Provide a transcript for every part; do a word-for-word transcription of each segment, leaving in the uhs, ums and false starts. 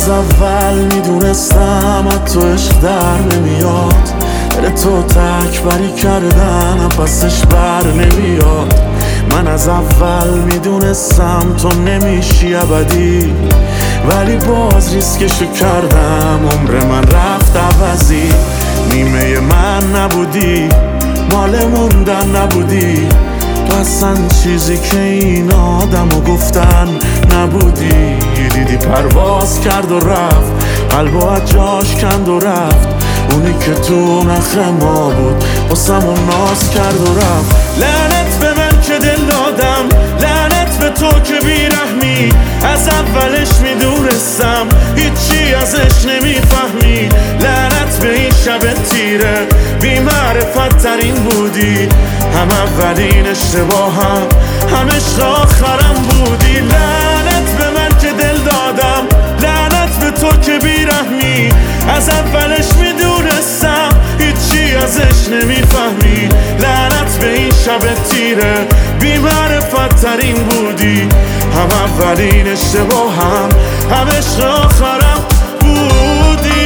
از اول میدونستم از تو عشق در نمیاد، دل تو تک بری کردن پسش بر نمیاد. من از اول میدونستم تو نمیشی ابدی، ولی باز ریسکشو کردم، عمر من رفت عوضی. نیمه من نبودی، مال موندن نبودی، تو اصلا چیزی که این آدمو گفتن نبودی. دیدی پرواز کرد و رفت، قلبو از جاش کند و رفت، اونی که تو نخ ما بود واسمون ناز کرد و رفت. لعنت به من که دل دادم، لعنت به تو که بیرحمی، از اولش میدونستم هیچی ازش نمیفهمی. لعنت به این شب تیره، بی معرفت ترین بودی، هم اولین اشتباهم هم عشق آخرم بودی. لعنت به من که دل دادم، لعنت به تو که بیرحمی، از اولش میدونستم هیچی ازش نمیفهمی. لعنت به این شب تیره، بی معرفت ترین بودی، هم اولین اشتباهم هم عشق آخرم بودی.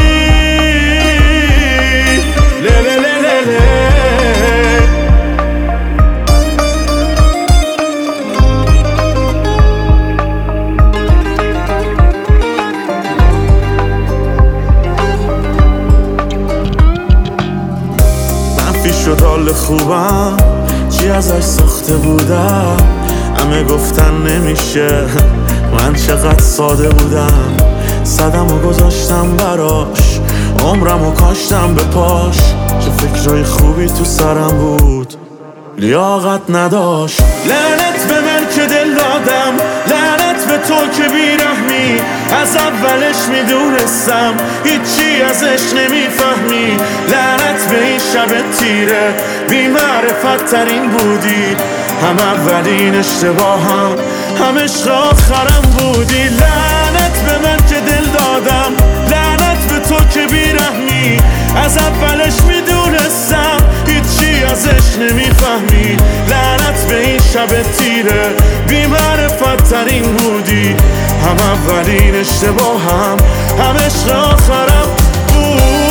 له له له له له. شد حال خوبم چی ازش ساخته بودم، همه گفتن نمیشه، من چقدر ساده بودم. صدم و گذاشتم براش، عمرم و کاشتم به پاش، چه فکرای خوبی تو سرم بود لیاقت نداشت. لعنت به من که دل دادم، لعنت به تو که بیرحمی، از اولش میدونستم هیچی ازش نمیفهمی. لعنت به این شب تیره، بی معرفت ترین بودی، هم اولین اشتباهم هم عشق آخرم بودی. لعنت به من که دل دادم، لعنت به تو که بیرحمی، از اولش میدونستم هیچی ازش نمیفهمی. لعنت به این شب تیره، بی معرفت ترین بودی، هم اولین اشتباهم هم عشق آخرم بود.